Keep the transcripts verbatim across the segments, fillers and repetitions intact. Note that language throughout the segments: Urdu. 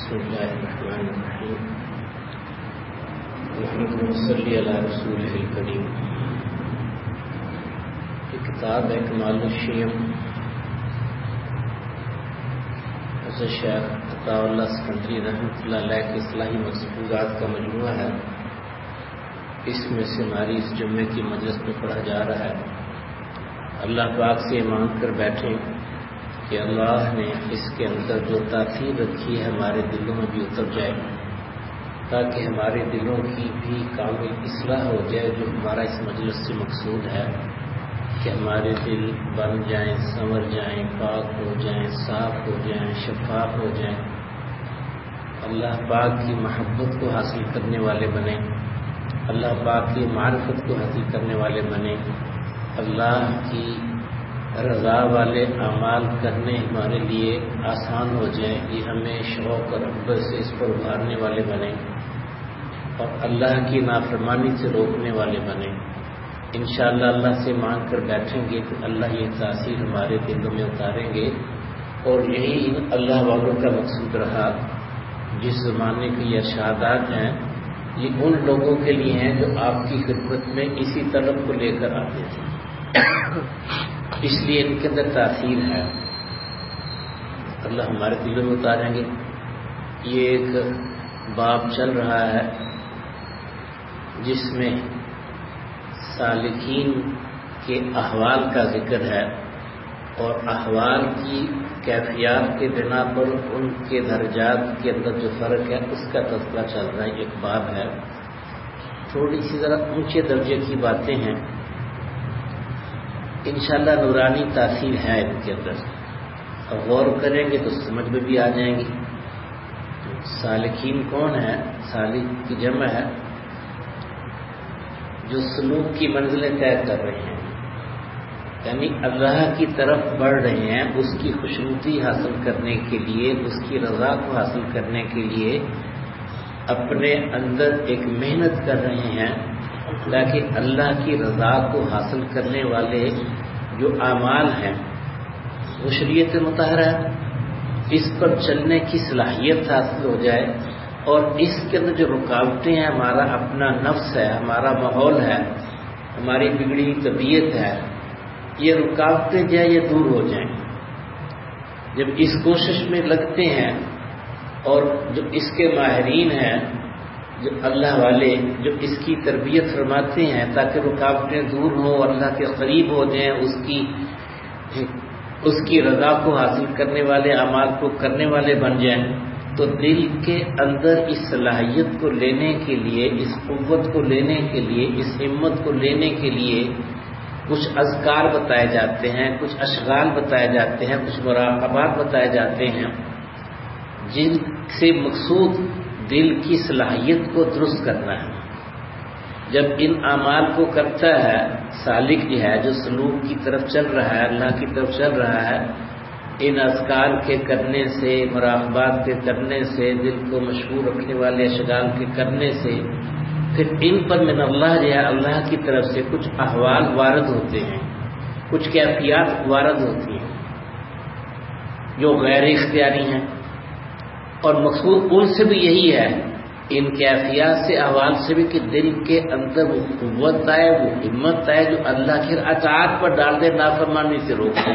بسم اللہ الرحمن الرحیم محمد صلی علی رسول الکریم. یہ کتاب ہے کمال الشیعہ حضرت شیخ عطا اللہ اسکندری رحمۃ اللہ علیہ کی اصلاحی مقصودات کا مجموعہ ہے. اس میں سے ہماری اس جمعے کی مجلس میں پڑھا جا رہا ہے. اللہ پاک سے مانگ کر بیٹھیں کہ اللہ نے اس کے اندر جو تاثیر رکھی ہے ہمارے دلوں میں بھی اتر جائے، تاکہ ہمارے دلوں کی بھی کامل اصلاح ہو جائے. جو ہمارا اس مجلس سے مقصود ہے کہ ہمارے دل بن جائیں، سنور جائیں، پاک ہو جائیں، صاف ہو جائیں، شفاف ہو جائیں، اللہ پاک کی محبت کو حاصل کرنے والے بنیں، اللہ پاک کی معرفت کو حاصل کرنے والے بنیں، اللہ کی رضا والے اعمال کرنے ہمارے لیے آسان ہو جائیں. یہ ہمیں شوق اور رغبت سے اس پر ابھارنے والے بنیں اور اللہ کی نافرمانی سے روکنے والے بنیں. انشاءاللہ اللہ سے مانگ کر بیٹھیں گے تو اللہ یہ تاثیر ہمارے دلوں میں اتاریں گے. اور یہی اللہ والوں کا مقصود رہا. جس زمانے کے یہ ارشادات ہیں یہ ان لوگوں کے لیے ہیں جو آپ کی خدمت میں اسی طلب کو لے کر آتے تھے، اس لیے ان کے اندر تاثیر ہے. اللہ ہمارے دلوں میں اتاریں گے. یہ ایک باب چل رہا ہے جس میں سالکین کے احوال کا ذکر ہے اور احوال کی کیفیات کے بنا پر ان کے درجات کے اندر جو فرق ہے اس کا تذکرہ چل رہا ہے. ایک باب ہے، تھوڑی سی ذرا اونچے درجے کی باتیں ہیں. انشاءاللہ نورانی تاثیر ہے ان کے اندر، اور غور کریں گے تو سمجھ میں بھی آ جائیں گی. سالکین کون ہے؟ سالک کی جمع ہے جو سلوک کی منزلیں طے کر رہے ہیں، یعنی اللہ کی طرف بڑھ رہے ہیں اس کی خوشنودی حاصل کرنے کے لیے، اس کی رضا کو حاصل کرنے کے لیے اپنے اندر ایک محنت کر رہے ہیں تاکہ اللہ کی رضا کو حاصل کرنے والے جو اعمال ہیں وہ شریعت مطہرہ اس پر چلنے کی صلاحیت حاصل ہو جائے. اور اس کے اندر جو رکاوٹیں ہیں، ہمارا اپنا نفس ہے، ہمارا ماحول ہے، ہماری بگڑی طبیعت ہے، یہ رکاوٹیں جو ہے یہ دور ہو جائیں. جب اس کوشش میں لگتے ہیں اور جو اس کے ماہرین ہیں، جو اللہ والے جو اس کی تربیت فرماتے ہیں تاکہ رکاوٹیں دور ہوں، اللہ کے قریب ہو جائیں، اس کی اس کی رضا کو حاصل کرنے والے اعمال کو کرنے والے بن جائیں، تو دل کے اندر اس صلاحیت کو لینے کے لیے، اس قوت کو لینے کے لیے، اس ہمت کو لینے کے لیے کچھ اذکار بتائے جاتے ہیں، کچھ اشغال بتائے جاتے ہیں، کچھ مراقبات بتائے جاتے ہیں جن سے مقصود دل کی صلاحیت کو درست کرنا ہے. جب ان اعمال کو کرتا ہے سالک جو ہے، جو سلوک کی طرف چل رہا ہے، اللہ کی طرف چل رہا ہے، ان اذکار کے کرنے سے، مراقبات کے کرنے سے، دل کو مشغول رکھنے والے اشغال کے کرنے سے، پھر ان پر من اللہ جو ہے اللہ کی طرف سے کچھ احوال وارد ہوتے ہیں، کچھ کیفیات وارد ہوتی ہیں جو غیر اختیاری ہیں. اور مقصود ان سے بھی یہی ہے، ان کیفیات سے، احوال سے بھی، کہ دل کے اندر وہ قوت آئے، وہ ہمت آئے جو اللہ کی اطاعت پر ڈال دے، نافرمانی سے روک دے.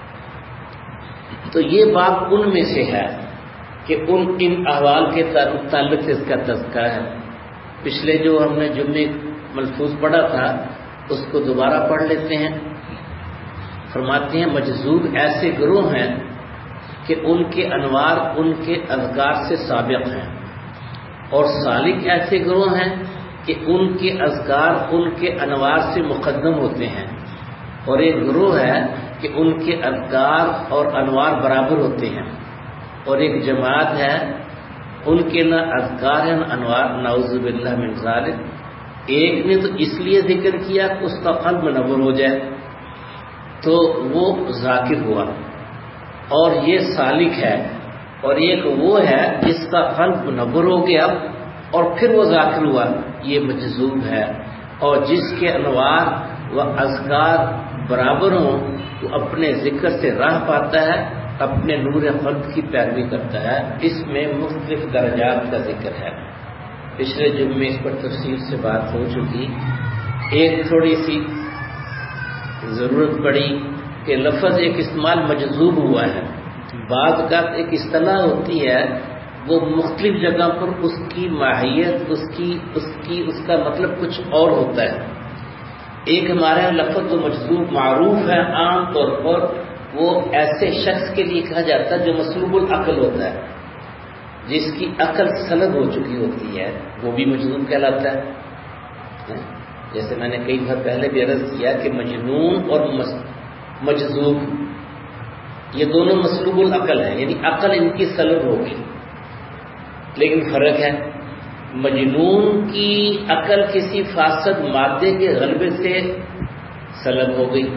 تو یہ بات ان میں سے ہے کہ ان ان احوال کے تعلق سے اس کا تذکرہ ہے. پچھلے جو ہم نے جمعے ملفوظ پڑھا تھا اس کو دوبارہ پڑھ لیتے ہیں. فرماتے ہیں مجذوب ایسے گروہ ہیں کہ ان کے انوار ان کے اذکار سے سابق ہیں، اور سالک ایسے گروہ ہیں کہ ان کے اذکار ان کے انوار سے مقدم ہوتے ہیں. اور ایک گروہ ہے کہ ان کے اذکار اور انوار برابر ہوتے ہیں. اور ایک جماعت ہے ان کے نہ اذکار ہیں نہ انوار، نعوذ باللہ من ذالک. ایک نے تو اس لیے ذکر کیا کہ اس کا قلب منور ہو جائے تو وہ ذاکر ہوا، اور یہ سالک ہے. اور ایک وہ ہے جس کا قلب منور ہو گیا اور پھر وہ ذاکر ہوا، یہ مجذوب ہے. اور جس کے انوار و اذکار برابر ہوں وہ اپنے ذکر سے راہ پاتا ہے اپنے نور خلق کی پیروی کرتا ہے، اس میں مختلف درجات کا ذکر ہے۔ پچھلے جمعے میں اس پر تفصیل سے بات ہو چکی۔ ایک تھوڑی سی ضرورت پڑی کہ لفظ ایک استعمال مجذوب ہوا ہے۔ بعض کا ایک اصطلاح ہوتی ہے، وہ مختلف جگہ پر اس کی ماہیت، اس کی اس کی اس کا مطلب کچھ اور ہوتا ہے۔ ایک ہمارے یہاں لفظ تو مجذوب معروف ہے، عام طور پر وہ ایسے شخص کے لیے کہا جاتا ہے جو مسلوب العقل ہوتا ہے، جس کی عقل سلب ہو چکی ہوتی ہے، وہ بھی مجذوب کہلاتا ہے۔ جیسے میں نے کئی بار پہلے بھی عرض کیا کہ مجنون اور مجذوب یہ دونوں مسلوب العقل ہیں، یعنی عقل ان کی سلب ہوگی، لیکن فرق ہے، مجنون کی عقل کسی فاسد مادے کے غلبے سے سلب ہو گئی،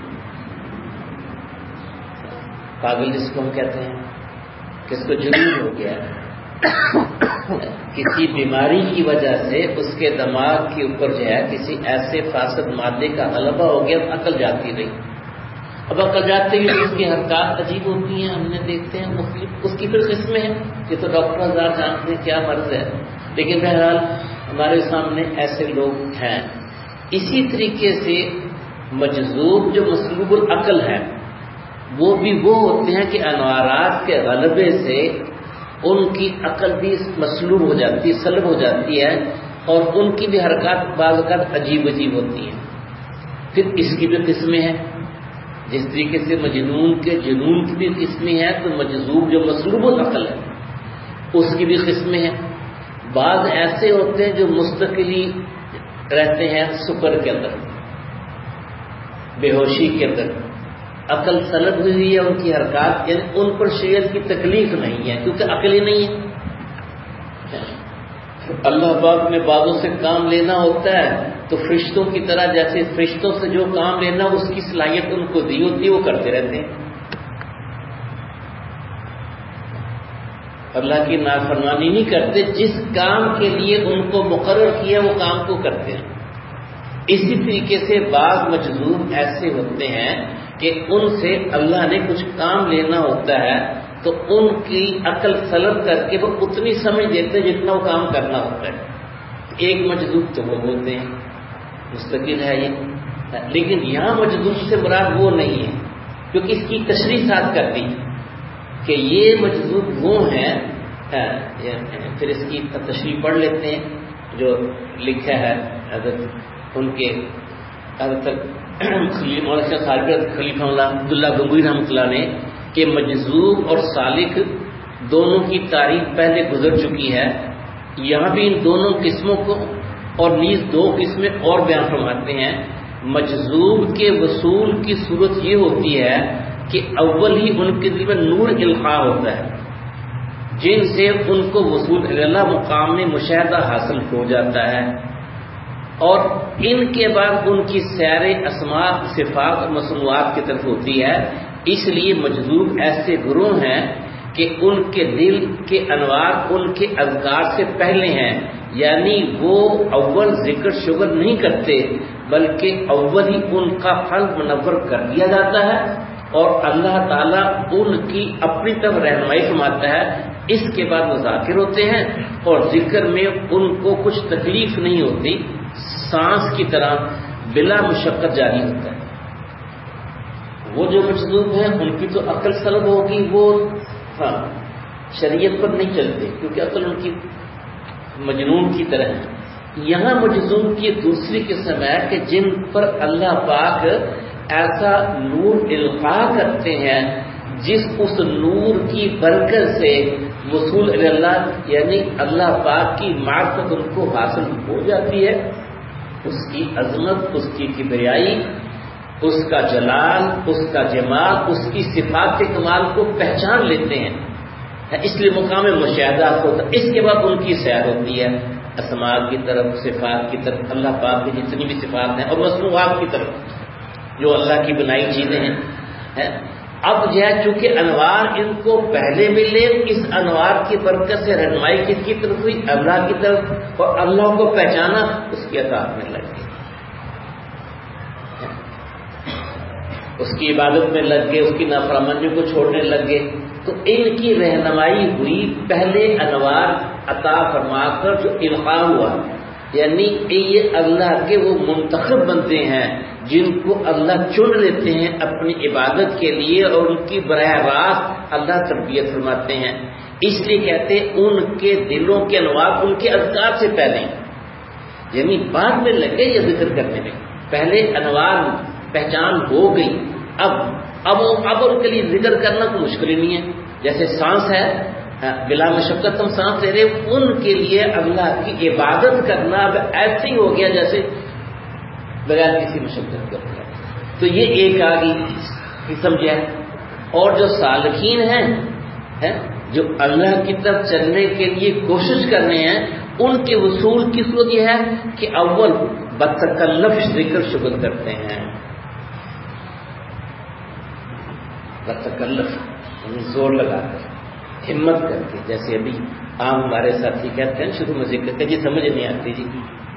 پاگل جس کو ہم کہتے ہیں، کس کو جنون ہو گیا، کسی بیماری کی وجہ سے اس کے دماغ کے اوپر جو ہے کسی ایسے فاسد مادے کا غلبہ ہو گیا، عقل جاتی رہی۔ اب عقل جاتے ہی اس کی حرکات عجیب ہوتی ہیں، ہم نے دیکھتے ہیں مختلف، اس کی پھر قسمیں ہیں، یہ تو ڈاکٹر ہزار جانتے ہیں کیا مرض ہے، لیکن بہرحال ہمارے سامنے ایسے لوگ ہیں۔ اسی طریقے سے مجذوب جو مسلوب العقل ہے، وہ بھی وہ ہوتے ہیں کہ انوارات کے غلبے سے ان کی عقل بھی مسلوب ہو جاتی ہے، سلب ہو جاتی ہے، اور ان کی بھی حرکات بعض اوقات عجیب عجیب ہوتی ہیں۔ پھر اس کی بھی قسمیں ہیں، جس طریقے سے مجنون کے جنون کی بھی قسمیں ہیں، تو مجذوب جو مسلوب العقل ہے اس کی بھی قسمیں ہیں۔ بعض ایسے ہوتے ہیں جو مستقلی رہتے ہیں سکر کے اندر، بے ہوشی کے اندر، عقل سلب ہوئی ہے، ان کی حرکات، یعنی ان پر شریعت کی تکلیف نہیں ہے کیونکہ عقل ہی نہیں ہے۔ اللہ پاک نے بعضوں سے کام لینا ہوتا ہے تو فرشتوں کی طرح، جیسے فرشتوں سے جو کام لینا اس کی صلاحیت ان کو دی ہوتی ہے، وہ کرتے رہتے ہیں۔ اللہ کی نافرمانی نہیں کرتے، جس کام کے لیے ان کو مقرر کیا وہ کام کو کرتے ہیں۔ اسی طریقے سے بعض مجذوب ایسے ہوتے ہیں کہ ان سے اللہ نے کچھ کام لینا ہوتا ہے تو ان کی عقل سلب کر کے وہ اتنی سمجھ دیتے ہیں جتنا وہ کام کرنا ہوتا ہے۔ ایک مجذوب تو وہ ہوتے ہیں، مستقل ہے یہ، لیکن یہاں مجذوب سے مراد وہ نہیں ہے، کیونکہ اس کی تشریح ساتھ کرتی کہ یہ مجذوب وہ ہیں۔ پھر اس کی تشریح پڑھ لیتے ہیں جو لکھا ہے حضرت ان کے حضرت خلیفہ اللہ عبداللہ گنگوئی رحمۃ اللہ نے، کہ مجذوب اور سالک دونوں کی تعریف پہلے گزر چکی ہے، یہاں بھی ان دونوں قسموں کو اور نیز دو قسمیں اور بیان فرماتے ہیں۔ مجذوب کے وصول کی صورت یہ ہوتی ہے کہ اول ہی ان کے دل میں نور القاء ہوتا ہے، جن سے ان کو وصول اللہ مقام میں مشاہدہ حاصل ہو جاتا ہے، اور ان کے بعد ان کی سیر اسماء صفات اور مصنوعات کی طرف ہوتی ہے۔ اس لیے مجذوب ایسے گروہ ہیں کہ ان کے دل کے انوار ان کے اذکار سے پہلے ہیں، یعنی وہ اول ذکر شگر نہیں کرتے، بلکہ اول ہی ان کا قلب منور کر دیا جاتا ہے اور اللہ تعالیٰ ان کی اپنی طرف رہنمائی فرماتا ہے۔ اس کے بعد وہ ذاکر ہوتے ہیں اور ذکر میں ان کو کچھ تکلیف نہیں ہوتی، سانس کی طرح بلا مشقت جاری ہوتا ہے۔ وہ جو مجذوب ہیں ان کی تو عقل سلب ہوگی، وہ ہاں شریعت پر نہیں چلتے کیونکہ عقل ان کی مجنون کی طرح ہے۔ یہاں مجذوب کی دوسری قسم ہے کہ جن پر اللہ پاک ایسا نور القاء کرتے ہیں جس اس نور کی برکت سے وصول اللہ، یعنی اللہ پاک کی معرفت ان کو حاصل ہو جاتی ہے، اس کی عظمت، اس کی کبریائی، اس کا جلال، اس کا جمال، اس کی صفات کے کمال کو پہچان لیتے ہیں، اس لیے مقام مشاہدہ ہوتا ہے۔ اس کے بعد ان کی سیر ہوتی ہے اسماء کی طرف، صفات کی طرف، اللہ پاک کی جتنی بھی صفات ہیں، اور مصنوعات کی طرف جو اللہ کی بنائی چیزیں ہیں۔ اب جو ہے چونکہ انوار ان کو پہلے ملے، اس انوار کی برکت سے رہنمائی کس کی طرف ہوئی؟ اللہ کی طرف، اور اللہ کو پہچانا اس کی اطاعت میں لگ گئی۔ اس کی عبادت میں لگ گئے، اس کی نافرمانی کو چھوڑنے لگ گئے، تو ان کی رہنمائی ہوئی پہلے انوار عطا فرما کر جو القاء ہوا، یعنی یہ اللہ کے وہ منتخب بنتے ہیں جن کو اللہ چن لیتے ہیں اپنی عبادت کے لیے، اور ان کی براہ راست اللہ تربیت فرماتے ہیں. اس لیے کہتے ہیں ان کے دلوں کے انوار ان کے اذکار سے پہلے، یعنی بعد میں لگے یہ ذکر کرنے میں. پہلے انوار پہچان ہو گئی، اب اب اب ان کے لیے ذکر کرنا کوئی مشکل ہی نہیں ہے. جیسے سانس ہے، بلا مشقت ہم سانس لے رہے، ان کے لیے اللہ کی عبادت کرنا اب ایسے ہی ہو گیا جیسے بغیر کسی مشقت کر دیا. تو یہ ایک آگی سمجھا. اور جو سالکین ہیں، جو اللہ کی طرف چلنے کے لیے کوشش کر رہے ہیں، ان کے وصول کی صورت یہ ہے کہ اول بتکلف ذکر شغل کرتے ہیں. بتکلف یعنی زور لگا کر، ہمت کر کے. جیسے ابھی عام ہمارے ساتھی کہتے ہیں شروع میں ذکر کہ جی سمجھ نہیں آتی جی،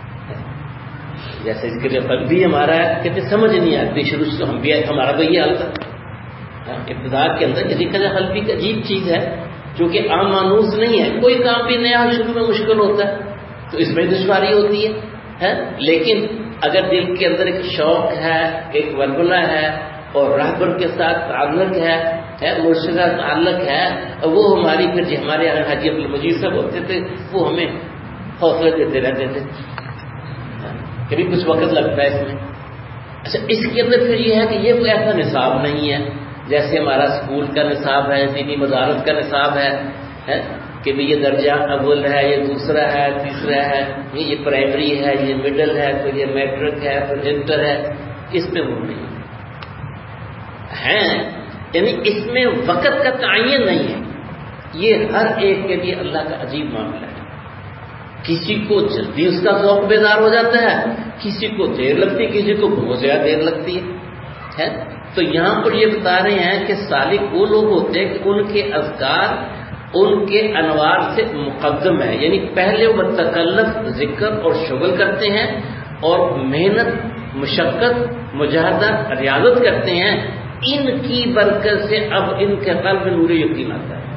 جیسے اس کے لیے پل بھی ہمارا ہے کہتے سمجھ نہیں آتی، شروع سے ہم بھی ہمارا تو یہ حل تھا. ابتدا کے اندر یہ ذکر حل بھی ایک عجیب چیز ہے، چونکہ عام مانوس نہیں ہے. کوئی کام بھی نیا شروع میں مشکل ہوتا ہے تو اس میں دشواری ہوتی ہے، لیکن اگر دل کے اندر ایک شوق ہے، ایک ولولہ ہے، اور رہبر کے ساتھ تعلق ہے، مرشد کا تعلق ہے، اور وہ ہماری پھر جی ہمارے یہاں حاجی عبد المجید صاحب ہوتے تھے، وہ ہمیں حوصلہ دیتے رہتے تھے. کبھی کچھ وقت لگتا ہے اس میں. اچھا، اس کے اندر پھر یہ ہے کہ یہ کوئی ایسا نصاب نہیں ہے جیسے ہمارا اسکول کا نصاب ہے، دینی وزارت کا نصاب ہے کہ بھی یہ درجہ اول ہے، یہ دوسرا ہے، تیسرا ہے، یہ پرائمری ہے، یہ مڈل ہے، پھر یہ میٹرک ہے، پھر انٹر ہے. اس میں وہ نہیں ہے، یعنی اس میں وقت کا تعین نہیں ہے. یہ ہر ایک کے لیے اللہ کا عجیب معاملہ ہے. کسی کو جلدی اس کا ذوق بیدار ہو جاتا ہے، کسی کو دیر لگتی ہے، کسی کو بہت زیادہ دیر لگتی ہے. تو یہاں پر یہ بتا رہے ہیں کہ سالک وہ لوگ ہوتے ہیں کہ ان کے اذکار ان کے انوار سے مقدم ہے، یعنی پہلے وہ تکلف ذکر اور شغل کرتے ہیں اور محنت، مشقت، مجاہدہ، ریاضت کرتے ہیں. ان کی برکت سے اب ان کے قلب میں نور یقین آتا ہے.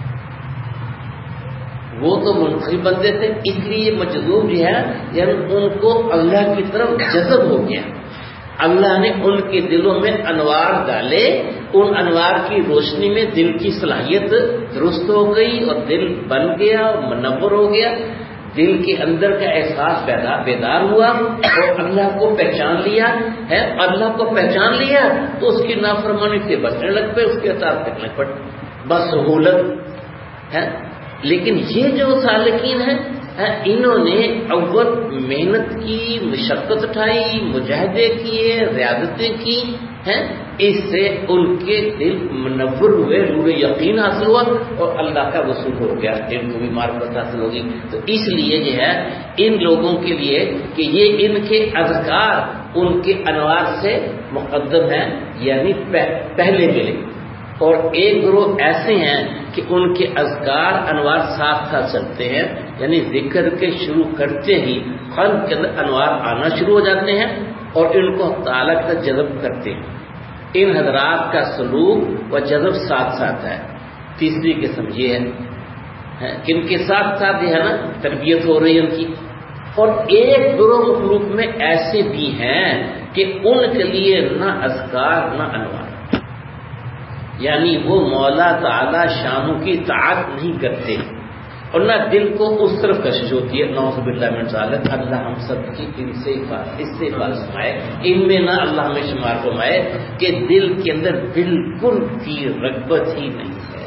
وہ تو منفرد بندے تھے، اس لیے مجذوب جو ہے یعنی ان کو اللہ کی طرف جذب ہو گیا. اللہ نے ان کے دلوں میں انوار ڈالے، ان انوار کی روشنی میں دل کی صلاحیت درست ہو گئی اور دل بن گیا، منور ہو گیا. دل کے اندر کا احساس بیدار ہوا اور اللہ کو پہچان لیا ہے. اللہ کو پہچان لیا تو اس کی نافرمانی سے بچنے لگ پے، اس کے اطاعت کرنے لگ پڑے، بس سہولت ہے. لیکن یہ جو سالکین ہیں انہوں نے اول محنت کی، مشقت اٹھائی، مجاہدے کیے، ریاضتیں کی ہیں، اس سے ان کے دل منور ہوئے، نور یقین حاصل ہوا اور اللہ کا وصول ہو گیا، ان کو بھی معرفت حاصل ہوگی. تو اس لیے جو ہے ان لوگوں کے لیے کہ یہ ان کے اذکار ان کے انوار سے مقدم ہیں، یعنی پہلے ملے. اور ایک گروہ ایسے ہیں کہ ان کے اذکار انوار ساتھ ساتھ چلتے ہیں، یعنی ذکر کے شروع کرتے ہی قلب کے اندر انوار آنا شروع ہو جاتے ہیں اور ان کو تعالیٰ تک جذب کرتے ہیں. ان حضرات کا سلوک و جذب ساتھ ساتھ ہے. تیسری قسم یہ ہے کہ ان کے ساتھ ساتھ یہ ہے نا تربیت ہو رہی ہے ان کی. اور ایک گروہ مخلوق میں ایسے بھی ہیں کہ ان کے لیے نہ اذکار نہ انوار، یعنی وہ مولا تعالی شانوں کی اطاعت نہیں کرتے اور نہ دل کو اس طرف کشش ہوتی ہے. نعوذ باللہ من ذالک. اللہ ہم سب کی ان سے اس سے بات سمائے، ان میں نہ اللہ ہمیں شمار فرمائے کہ دل کے اندر بالکل بھی رغبت ہی نہیں ہے،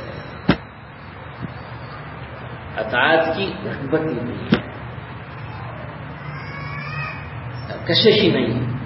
اطاعت کی رغبت ہی نہیں ہے، کشش ہی نہیں ہے.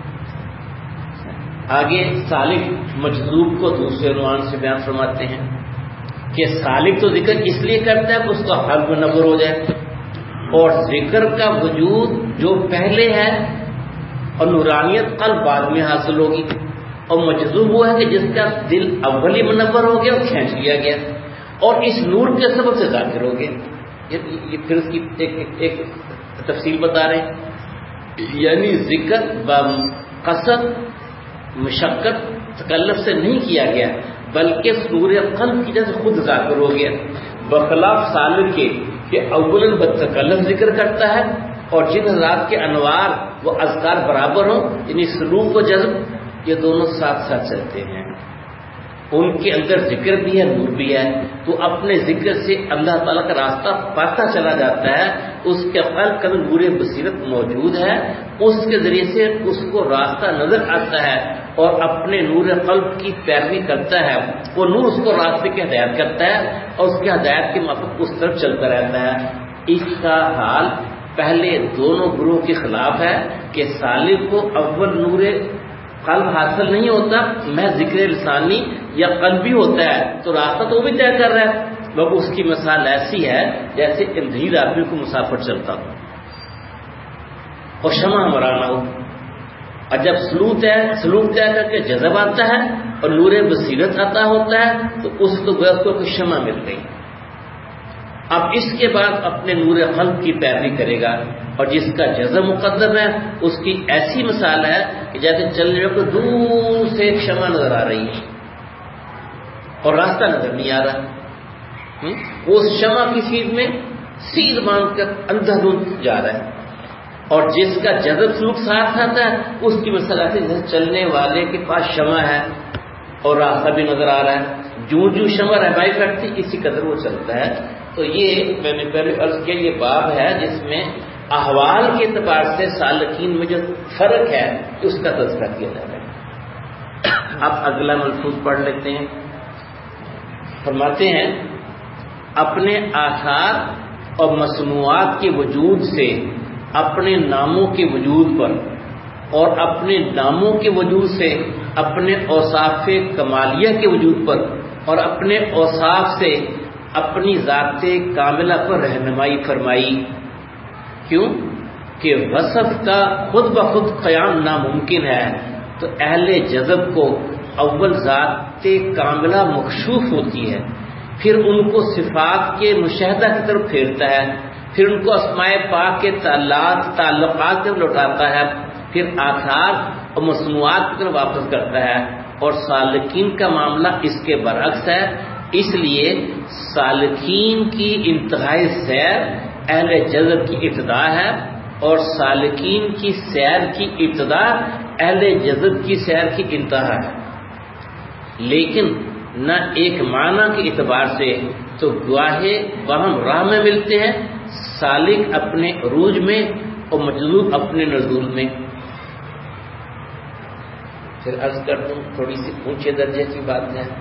آگے سالک مجذوب کو دوسرے عنوان سے بیان فرماتے ہیں کہ سالک تو ذکر اس لیے کرتا ہے کہ اس کا قلب منور ہو جائے، اور ذکر کا وجود جو پہلے ہے اور نورانیت قلب بعد میں حاصل ہوگی. اور مجذوب وہ ہے کہ جس کا دل اول ہی منور ہو گیا اور کھینچ لیا گیا اور اس نور کے سبب سے ذاکر ہو گیا. یہ پھر اس کی ایک, ایک, ایک تفصیل بتا رہے ہیں، یعنی ذکر قصد، مشقت تکلف سے نہیں کیا گیا، بلکہ سور قلب کی جیسے خود ذاکر ہو گیا، بخلاف سالک کے کہ اولاً بتکلف ذکر کرتا ہے، اور جن حضرات کے انوار وہ اذکار برابر ہوں، یعنی سلوک و جذب یہ دونوں ساتھ ساتھ چلتے ہیں، ان کے اندر ذکر بھی ہے، نور بھی ہے، تو اپنے ذکر سے اللہ تعالیٰ کا راستہ پاتا چلا جاتا ہے، اس کے قلب کا نور بصیرت موجود ہے، اس کے ذریعے سے اس کو راستہ نظر آتا ہے اور اپنے نور قلب کی پیروی کرتا ہے، وہ نور اس کو راستے کی ہدایت کرتا ہے اور اس کی ہدایت کے موافق اس طرف چلتا رہتا ہے۔ اس کا حال پہلے دونوں گروہ کے خلاف ہے کہ سالک کو اول نور قلب حاصل نہیں ہوتا، میں ذکر لسانی یا قلبی ہوتا ہے تو راستہ تو وہ بھی طے کر رہا ہے، مگر اس کی مثال ایسی ہے جیسے اندھیر آدمی کو مسافر چلتا ہو اور شمع مرانا ہو، اور جب سلوک ہے سلوک طے کر کے جذب آتا ہے اور نور بصیرت عطا ہوتا ہے تو اس کو گویا کو کوئی شمع مل گئی۔ اب اس کے بعد اپنے نور قلب کی پیروی کرے گا، اور جس کا جذب مقدم ہے اس کی ایسی مثال ہے کہ جیسے چلنے کو دور سے ایک شمع نظر آ رہی ہے اور راستہ نظر نہیں آ رہا، وہ اس شمع کی سیدھ میں سیدھ باندھ کر اندھا دھند جا رہا ہے، اور جس کا جذب سلوک ساتھ آتا ہے اس کی مثال ایسے جیسے چلنے والے کے پاس شمع ہے اور راستہ بھی نظر آ رہا ہے، جو جو شمع رہنمائی کرتی اسی قدر وہ چلتا ہے۔ تو یہ میں نے پہلے عرض کیا یہ باب ہے جس میں احوال کے اعتبار سے سالکین میں جو فرق ہے اس کا تذکرہ کیا جا رہا ہے۔ اب اگلا ملفوظ پڑھ لیتے ہیں، فرماتے ہیں اپنے آثار اور مصنوعات کے وجود سے اپنے ناموں کے وجود پر اور اپنے ناموں کے وجود سے اپنے اوصاف کمالیہ کے وجود پر اور اپنے اوصاف سے اپنی ذات کاملہ پر رہنمائی فرمائی۔ کیوں کہ وصف کا خود بخود قیام ناممکن ہے، تو اہل جذب کو اول ذات کاملہ مکشوف ہوتی ہے، پھر ان کو صفات کے مشاہدہ کی طرف پھیرتا ہے، پھر ان کو اسماء پاک کے تعلقات تعلقات سے لوٹاتا ہے، پھر آثار اور مصنوعات کی طرف واپس کرتا ہے، اور سالکین کا معاملہ اس کے برعکس ہے۔ اس لیے سالکین کی انتہائی سیر اہل جذب کی ابتدا ہے، اور سالکین کی سیر کی ابتدا اہل جذب کی سیر کی انتہا ہے، لیکن نہ ایک معنی کے اعتبار سے تو گواہے باہم راہ میں ملتے ہیں، سالک اپنے عروج میں اور مجذوب اپنے نزول میں۔ پھر عرض کر دوں تھوڑی سی اونچے درجے کی بات ہے،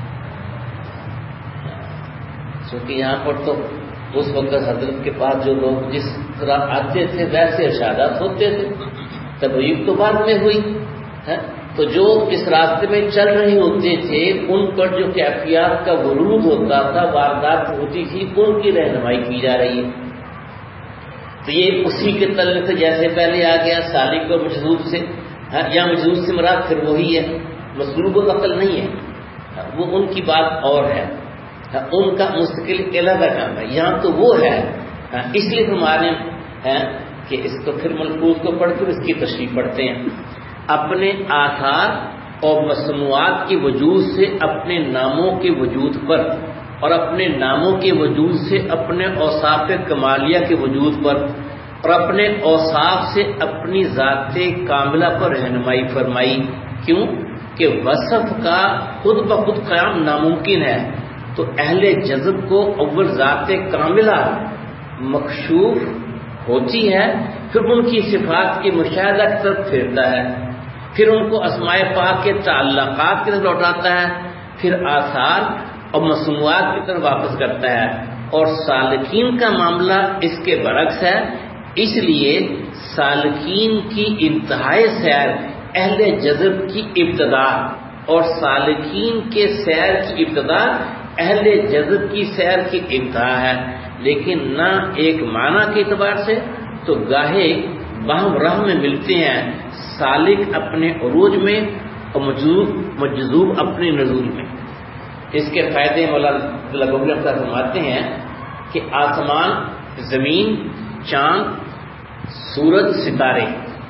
کیونکہ یہاں پر تو اس وقت حضرت کے پاس جو لوگ جس طرح آتے تھے ویسے ارشادات ہوتے تھے، تبلیغ تو بعد میں ہوئی ہے، تو جو اس راستے میں چل رہے ہوتے تھے ان پر جو کیفیات کا ورود ہوتا تھا، واردات ہوتی تھی، ان کی رہنمائی کی جا رہی ہے۔ تو یہ اسی کے تعلق سے جیسے پہلے آ گیا سالک اور مجذوب سے، یا مجذوب سے مراد پھر وہی ہے، مسلوب العقل نہیں ہے، وہ ان کی بات اور ہے، ان کا مستقل علیحدہ کام ہے، یہاں تو وہ ہے، اس لیے ہمارے ہیں کہ اس کو پھر ملفوظ کو پڑھ کر اس کی تشریح پڑھتے ہیں۔ اپنے آثار اور مصنوعات کے وجود سے اپنے ناموں کے وجود پر اور اپنے ناموں کے وجود سے اپنے اوصاف کمالیہ کے وجود پر اور اپنے اوصاف سے اپنی ذات کاملہ پر رہنمائی فرمائی۔ کیوں کہ وصف کا خود بخود قیام ناممکن ہے، تو اہل جذب کو اول ذات کاملہ مکشوف ہوتی ہے، پھر ان کی صفات کی مشاہدہ کی طرف پھیرتا ہے، پھر ان کو اسماء پاک کے تعلقات کی طرف لوٹاتا ہے، پھر آثار اور مصنوعات کی طرف واپس کرتا ہے، اور سالکین کا معاملہ اس کے برعکس ہے۔ اس لیے سالکین کی انتہائی سیر اہل جذب کی ابتدا اور سالکین کے سیر کی ابتدا اہل جذب کی سیر کی انتہا ہے، لیکن نہ ایک معنی کے اعتبار سے تو گاہے باہم راہ میں ملتے ہیں، سالک اپنے عروج میں اور مجذوب مجذوب اپنے نزول میں۔ اس کے فائدے مولانا گوگل صاحب فرماتے ہیں کہ آسمان، زمین، چاند، سورج، ستارے،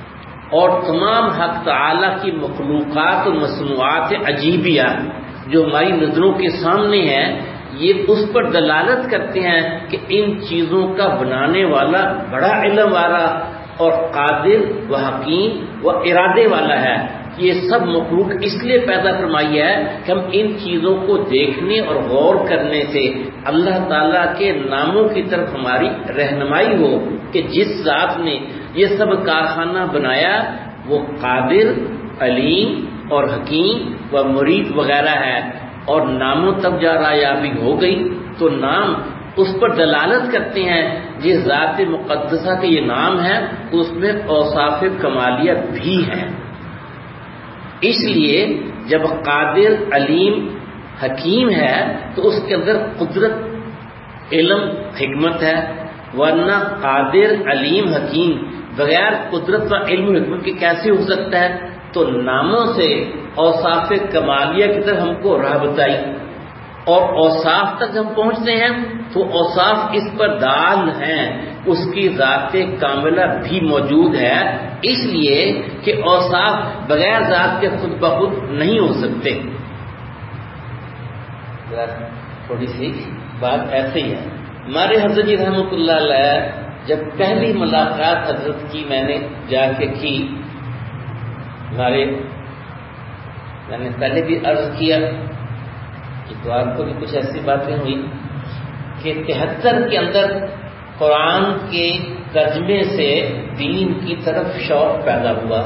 اور تمام حق تعالی کی مخلوقات و مصنوعات عجیبیہ جو ہماری نظروں کے سامنے ہیں، یہ اس پر دلالت کرتے ہیں کہ ان چیزوں کا بنانے والا بڑا علم والا اور قادر و حکیم و ارادے والا ہے۔ یہ سب مخلوق اس لیے پیدا فرمائی ہے کہ ہم ان چیزوں کو دیکھنے اور غور کرنے سے اللہ تعالیٰ کے ناموں کی طرف ہماری رہنمائی ہو کہ جس ذات نے یہ سب کارخانہ بنایا وہ قادر، علیم اور حکیم و مرید وغیرہ ہے، اور ناموں تک جا رایابی ہو گئی تو نام اس پر دلالت کرتے ہیں جس ذات مقدسہ کے یہ نام ہے اس میں اوصاف کمالیہ بھی ہیں۔ اس لیے جب قادر، علیم، حکیم ہے تو اس کے اندر قدرت، علم، حکمت ہے، ورنہ قادر، علیم، حکیم بغیر قدرت و علم و حکمت کے کیسے ہو سکتا ہے؟ تو ناموں سے اوصاف کمالیہ کی طرف ہم کو راہ بتائی، اور اوصاف تک ہم پہنچتے ہیں تو اوصاف اس پر دال ہیں، اس کی ذات کاملہ بھی موجود ہے، اس لیے کہ اوصاف بغیر ذات کے خود بخود نہیں ہو سکتے۔ تھوڑی سی بات ایسے ہی ہے، ہمارے حضرت جی رحمۃ اللہ علیہ جب پہلی ملاقات حضرت کی میں نے جا کے کی، ہمارے میں نے پہلے بھی عرض کیا کہ تو آپ کو بھی کچھ ایسی باتیں ہوئی کہ تہتر کے اندر قرآن کے ترجمے سے دین کی طرف شوق پیدا ہوا،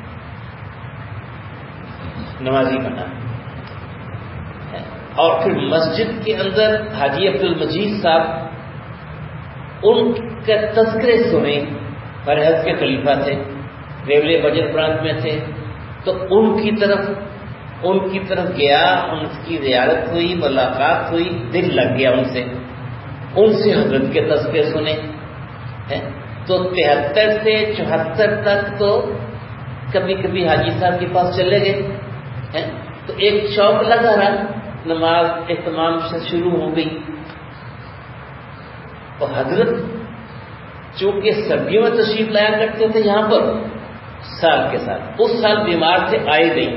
نمازی بنا، اور پھر مسجد کے اندر حاجی عبد المجید صاحب ان کے تذکرے سنے، فرحت کے خلیفہ تھے، ریولے بجٹ پرانت میں تھے، تو ان کی طرف ان کی طرف گیا، ان کی زیارت ہوئی، ملاقات ہوئی، دل لگ گیا ان سے، ان سے حضرت کے تذکرے سنے۔ تو تہتر سے چوہتر تک تو کبھی کبھی حاجی صاحب کے پاس چلے گئے، تو ایک شوق لگا رہا، نماز اہتمام سے شروع ہو گئی، اور حضرت چونکہ سردیوں میں تشریف لایا کرتے تھے یہاں پر سال کے ساتھ، اس سال بیمار تھے، آئے نہیں،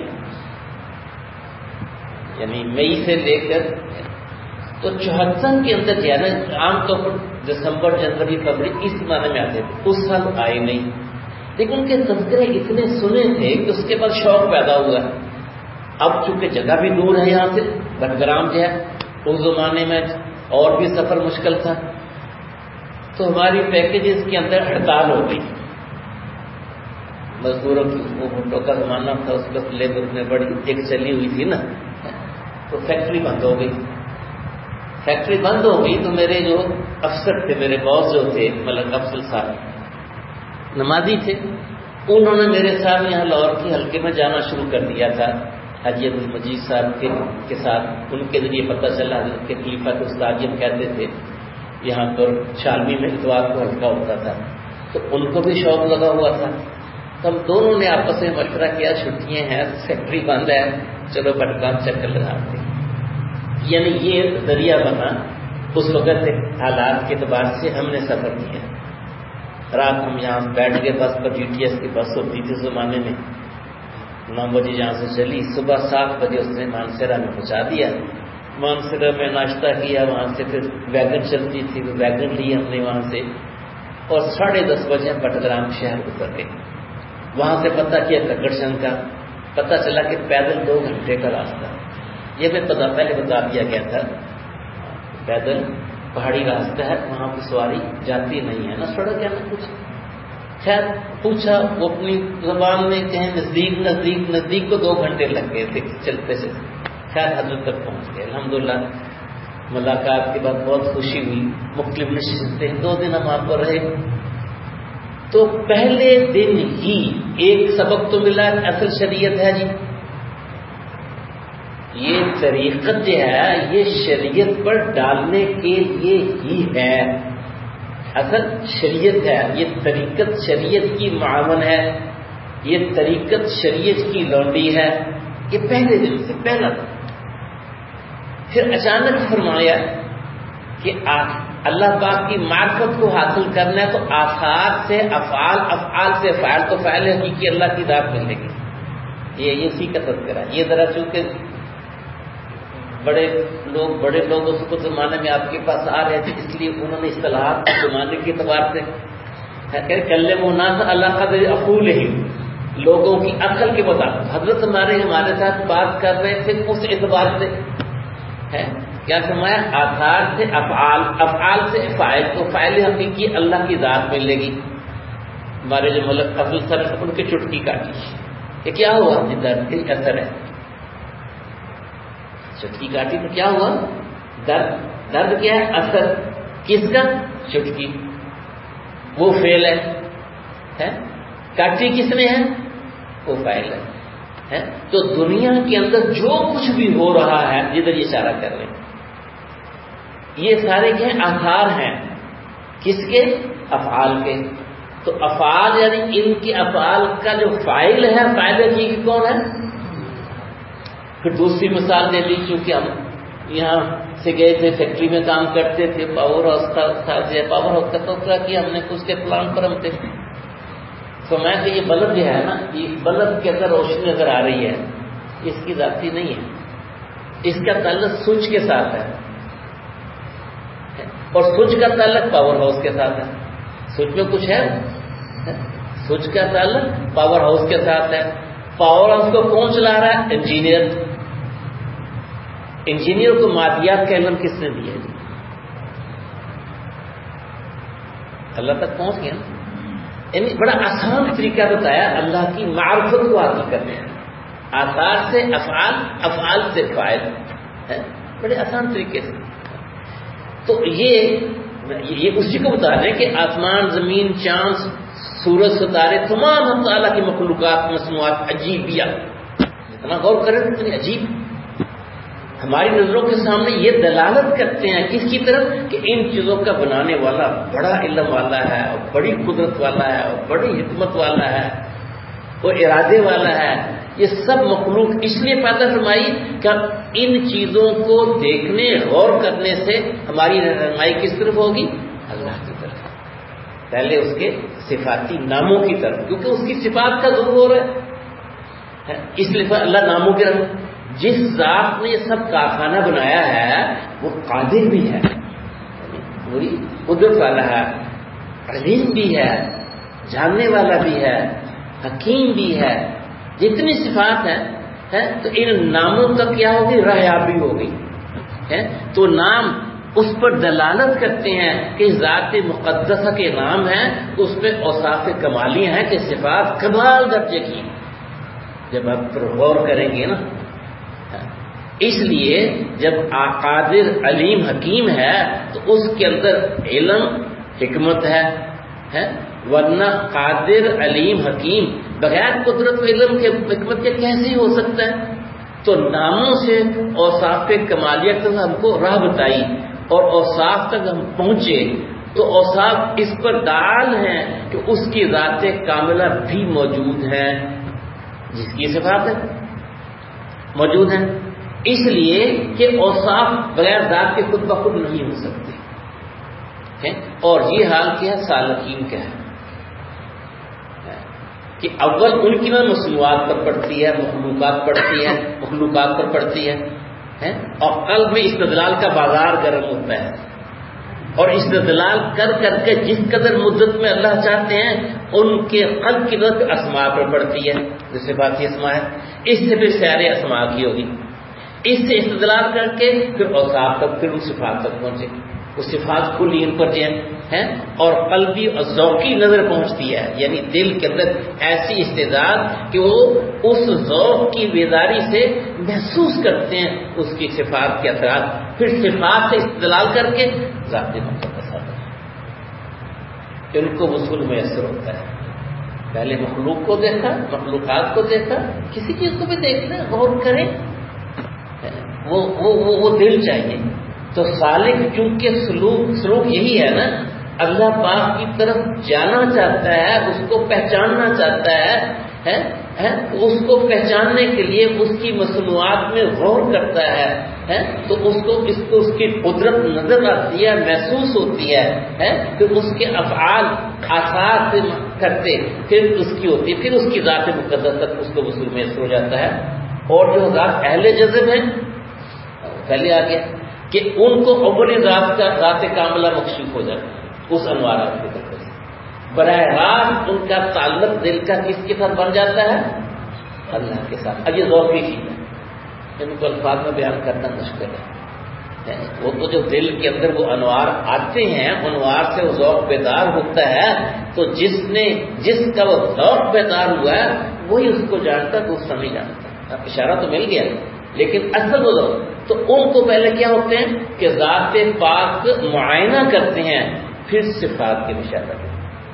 یعنی مئی سے لے کر تو چوہتر کے اندر جو ہے نا عام طور پر دسمبر، جنوری، فروری اس مہینے میں آتے تھے، اس سال آئے نہیں، لیکن ان کے تذکرے اتنے سنے تھے کہ اس کے بعد شوق پیدا ہوا۔ اب چونکہ جگہ بھی دور ہے یہاں سے، بٹگرام جو ہے، اس زمانے میں اور بھی سفر مشکل تھا، تو ہماری پیکیجز کے اندر ہڑتال ہو گئی، مزدوروں کی، وہ بھٹو کا زمانہ تھا، اس وقت لیبر میں بڑی ایک چلی ہوئی تھی نا، تو فیکٹری بند ہو گئی۔ فیکٹری بند ہو گئی تو میرے جو افسر تھے، میرے باس جو تھے ملک افضل صاحب، نمازی تھے، انہوں نے میرے ساتھ یہاں لاہور کے حلقے میں جانا شروع کر دیا تھا، حاجی عبد المجید صاحب کے کے ساتھ۔ ان کے ذریعے پتہ چلا، حضرت کے خلیفہ کے استاد جی ہم کہتے تھے، یہاں پر شالمی میں اتوار کو حلقہ ہوتا تھا، تو ان کو بھی شوق لگا ہوا تھا، تو ہم دونوں نے آپس میں مشورہ کیا، چھٹیاں ہیں، فیکٹری بند ہے، چلو بٹگرام چکر لگاتے ہیں۔ یعنی یہ ذریعہ بنا، اس وقت حالات کے اعتبار سے ہم نے سفر کیا۔ رات ہم یہاں بیٹھ گئے بس پر، ڈی ٹی ایس کی بس ہوتی تھی اس زمانے میں، نو بجے یہاں سے چلی، صبح سات بجے اس نے مانسیرا میں پہنچا دیا۔ مانسیرا میں ناشتہ کیا، وہاں سے پھر ویگن چلتی تھی، وہ ویگن لی ہم نے وہاں سے، اور ساڑھے دس بجے بٹگرام شہر اتر گئے۔ وہاں سے پتہ کیا ککڑچند کا، پتہ چلا کہ پیدل دو گھنٹے کا راستہ، یہ بھی پتا پہلے بتا دیا گیا تھا، پیدل پہاڑی راستہ ہے، وہاں کی سواری جاتی نہیں ہے نا، سڑک ہے نا کچھ۔ خیر پوچھا، وہ اپنی زبان میں کہیں نزدیک نزدیک نزدیک کو دو گھنٹے لگ گئے تھے چلتے سے، خیر حضرت تک پہنچ گئے الحمدللہ۔ ملاقات کے بعد بہت خوشی ہوئی، مختلف نشستیں، دو دن ہم وہاں پر رہے۔ تو پہلے دن ہی ایک سبق تو ملا، اصل شریعت ہے جی، یہ طریقت جو ہے یہ شریعت پر ڈالنے کے لیے ہی ہے، اصل شریعت ہے، یہ طریقت شریعت کی معاون ہے، یہ طریقت شریعت کی لونڈی ہے، یہ پہلے دن سے پہلا تھا۔ پھر اچانک فرمایا کہ اللہ پاک کی معرفت کو حاصل کرنا ہے تو آثار سے افعال، افعال سے فاعل، تو فاعل حقیقی اللہ کی ذات ملے گی. یہ اسی کا تذکرہ. یہ ذرا چونکہ بڑے لوگ بڑے لوگ اس کو زمانے میں آپ کے پاس آ رہے تھے، اس لیے انہوں نے اصطلاحات زمانے کے اعتبار سے کلم الناس علی قدر عقولہم، لوگوں کی عقل کے مطابق. حضرت ہمارے ہمارے ساتھ بات کر رہے تھے اس اعتبار سے ہے کیا فرمایا؟ آثار سے افعال، افعال سے فاعل، تو فاعل حقیقی اللہ کی ذات ملے گی. ہمارے جو ملک افضل صاحب ان کی چٹکی کاٹی کہ کیا ہوا؟ درد کا اثر ہے. چٹکی کاٹی تو کیا ہوا؟ درد. درد کیا ہے؟ اثر. کس کا؟ چٹکی. وہ فعل ہے. کاٹی کس نے ہے؟ وہ فاعل ہے. تو دنیا کے اندر جو کچھ بھی ہو رہا ہے جدھر یہ اشارہ کر رہے ہیں یہ سارے کیا ہیں؟ آثار ہیں. کس کے؟ افعال کے. تو افعال یعنی ان کے افعال کا جو فاعل ہے، فاعل کی کون ہے؟ پھر دوسری مثال دے دی، چونکہ ہم یہاں سے گئے تھے، فیکٹری میں کام کرتے تھے، پاور ہاؤس کا پاور ہاؤس کا توقع کیا ہم نے، اس کے پلان پر ہم تھے. تو میں کہ یہ بلب جو ہے نا، یہ بلب کے اندر روشنی نظر آ رہی ہے، اس کی ذاتی نہیں ہے، اس کا تعلق سوئچ کے ساتھ ہے، اور سوئچ کا تعلق پاور ہاؤس کے ساتھ ہے. سوئچ میں کچھ ہے، سوئچ کا تعلق پاور ہاؤس کے ساتھ ہے. پاور ہاؤس کو کون چلا رہا ہے؟ انجینئر. انجینئر کو مادیات کا علم کس نے دیا؟ اللہ تک پہنچ گیا. یعنی بڑا آسان طریقہ بتایا اللہ کی معرفت کو حاصل کرنے کا. آثار سے افعال، افعال سے فاعل ہے، بڑے آسان طریقے سے. تو یہ یہ اسی کو بتا رہے ہیں کہ آسمان، زمین، چاند، سورج، ستارے، تمام ہم تعالیٰ کی مخلوقات، مصنوعات عجیبیہ، جتنا غور کریں اتنی عجیب ہماری نظروں کے سامنے یہ دلالت کرتے ہیں کس کی طرف کہ ان چیزوں کا بنانے والا بڑا علم والا ہے، اور بڑی قدرت والا ہے، اور بڑی حکمت والا ہے، اور ارادے والا ہے. یہ سب مخلوق اس لیے پیدا فرمائی کہ ان چیزوں کو دیکھنے، غور کرنے سے ہماری رہنمائی کس طرف ہوگی؟ اللہ کی طرف. پہلے اس کے صفاتی ناموں کی طرف، کیونکہ اس کی صفات کا ضرور ہے، اس لیے اللہ ناموں کی طرف. جس ذات نے یہ سب کارخانہ بنایا ہے وہ قادر بھی ہے، وہی قدرت والا ہے، علیم بھی ہے، جاننے والا بھی ہے، حکیم بھی ہے. جتنی صفات ہیں تو ان ناموں تک کیا ہوگی؟ راہیابی ہوگی. تو نام اس پر دلالت کرتے ہیں کہ ذات مقدسہ کے نام ہیں، اس میں اوصاف کمالیہ ہیں کہ صفات کمال درجے کی. جب آپ غور کریں گے نا، اس لیے جب قادر، علیم، حکیم ہے تو اس کے اندر علم، حکمت ہے، ورنہ قادر، علیم، حکیم بغیر قدرت و علم کے حکمت کے کیسے ہو سکتا ہے؟ تو ناموں سے اوصاف کمالیہ تک ہم کو راہ بتائی، اور اوصاف تک ہم پہنچے تو اوصاف اس پر دال ہیں کہ اس کی ذات کاملہ بھی موجود ہے، جس کی صفات ہے موجود ہیں. اس لیے کہ اوصاف بغیر ذات کے خود بخود نہیں ہو سکتے. اور یہ حال کیا ہے؟ سالکین کا ہے کہ اول ان کی مصنوعات پر پڑتی ہے، مخلوقات پڑتی ہے، مخلوقات پر پڑتی ہے، اور قلب میں استدلال کا بازار گرم ہوتا ہے، اور استدلال کر کر کے جس قدر مدت میں اللہ چاہتے ہیں ان کے قلب کی طرف اسماء پر پڑتی ہے، جیسے بات یہ اسماء ہے. اس سے پھر سیر اسماء کی ہوگی، اس سے استدلال کر کے پھر اوصاف تک، پھر اس صفات تک پہنچے. وہ صفات کلی ان پر ہیں، اور قلبی اور ذوقی نظر پہنچتی ہے، یعنی دل کے اندر ایسی استعداد کہ وہ اس ذوق کی بیداری سے محسوس کرتے ہیں اس کی صفات کے اثرات، پھر صفات سے استدلال کر کے ذات مقدسہ ان کو وصول میسر ہوتا ہے. پہلے مخلوق کو دیکھا، مخلوقات کو دیکھا، کسی چیز کو بھی دیکھنا، غور کریں، وہ وہ وہ, وہ دل چاہیے. تو سالک چونکہ سلوک سلوک یہی ہے نا، اللہ پاک کی طرف جانا چاہتا ہے، اس کو پہچاننا چاہتا ہے, ہے ہے اس کو پہچاننے کے لیے اس کی مصنوعات میں غور کرتا ہے, ہے تو اس کو اس کو اس کی قدرت نظر آتی ہے, محسوس ہوتی ہے, ہے پھر اس کے افعال آثار سے کرتے پھر اس کی ہوتی ہے, پھر اس کی ذات مقدس تک اس کو وصول میسر ہو جاتا ہے. اور جو ذات اہل جذب ہیں پہلے آ گیا کہ ان کو اولی ذات کا ذات کاملہ مکشوف ہو جاتا ہے اس انوارات کی طرف سے. براہ راست ان کا تعلق دل کا کس کے ساتھ بن جاتا ہے؟ اللہ کے ساتھ. اب یہ ذوقی چیز ہے, ان کو الفاظ میں بیان کرنا مشکل ہے. وہ تو جو دل کے اندر وہ انوار آتے ہیں, انوار سے وہ ذوق بیدار ہوتا ہے, تو جس نے جس کا وہ ذوق بیدار ہوا ہے وہی اس کو جانتا ہے, وہ سمجھ جانتا ہے. اشارہ تو مل گیا, لیکن اصل وہ ذوق تو ان کو پہلے کیا ہوتے ہیں کہ ذات پاک معائنہ کرتے ہیں, پھر صفات کے مشاہدہ کرتے ہیں.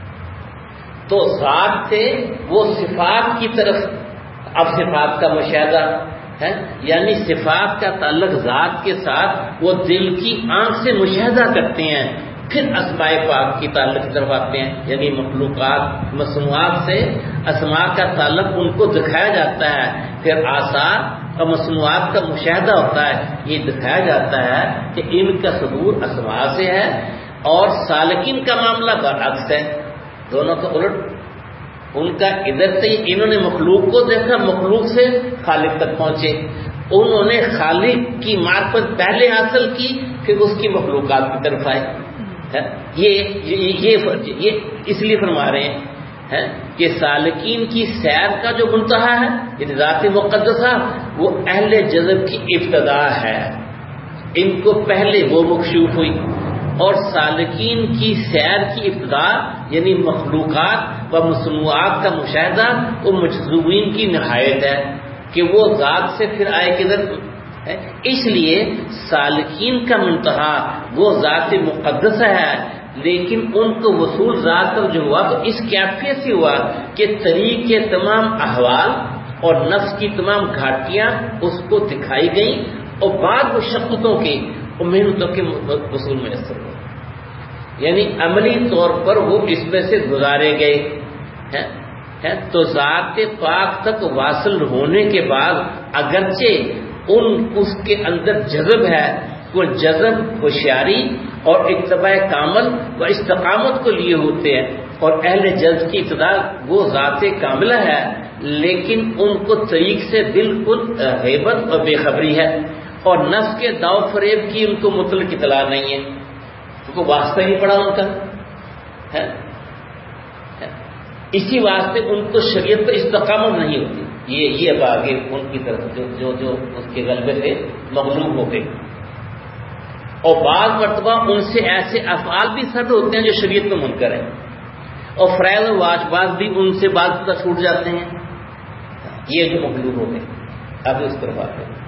تو ذات سے وہ صفات کی طرف, اب صفات کا مشاہدہ ہے یعنی صفات کا تعلق ذات کے ساتھ وہ دل کی آنکھ سے مشاہدہ کرتے ہیں, پھر اسماء پاک کی تعلق کی طرف آتے ہیں, یعنی مخلوقات مصنوعات سے اسماء کا تعلق ان کو دکھایا جاتا ہے, پھر آثار اور مصنوعات کا مشاہدہ ہوتا ہے. یہ دکھایا جاتا ہے کہ ان کا صدور اسماء سے ہے, اور سالکین کا معاملہ برعکس ہے, دونوں کا الٹ. ان کا ادھر سے انہوں نے مخلوق کو دیکھا, مخلوق سے خالق تک پہنچے. انہوں نے خالق کی معرفت پہلے حاصل کی, پھر اس کی مخلوقات کی طرف آئے. یہ یہ یہ اس لیے فرما رہے ہیں کہ سالکین کی سیر کا جو منتہا ہے یعنی ذات مقدسہ وہ اہل جذب کی ابتدا ہے. ان کو پہلے وہ مکشوف ہوئی, اور سالکین کی سیر کی ابتدا یعنی مخلوقات و مصنوعات کا مشاہدہ وہ مجذوبین کی نہایت ہے کہ وہ ذات سے پھر آئے کدھر. اس لیے سالکین کا منتہا وہ ذات مقدسہ ہے, لیکن ان کو وصول ذات پر جو ہوا تو اس کیفیت سے ہوا کہ طریق کے تمام احوال اور نفس کی تمام گھاٹیاں اس کو دکھائی گئیں, اور بعد مشقتوں کی اور محنتوں کے وصول میں اثر ہوا, یعنی عملی طور پر وہ اس میں سے گزارے گئے ہیں. تو ذات پاک تک واصل ہونے کے بعد اگرچہ ان اس کے اندر جذب ہے, وہ جذب ہوشیاری اور اتباع کامل و استقامت کو لیے ہوتے ہیں, اور اہل جذب کی ابتدا وہ ذات کاملہ ہے, لیکن ان کو طریق سے بالکل غیبت اور بے خبری ہے, اور نفس کے داؤ فریب کی ان کو مطلق اطلاع نہیں ہے, ان کو واسطہ نہیں پڑا ان کا ہے. اسی واسطے ان کو شریعت پر استقامت نہیں ہوتی. یہ یہ اب آگے ان کی طرف جو جو جو اس کے غلبے سے مغلوب ہو گئے, اور بعض مرتبہ ان سے ایسے افعال بھی سرد ہوتے ہیں جو شریعت میں منکر ہیں, اور فرائض و واجبات بھی ان سے بعض طرح چھوٹ جاتے ہیں. یہ جو مغلوب ہو گئے اب اس طرف آتے ہیں,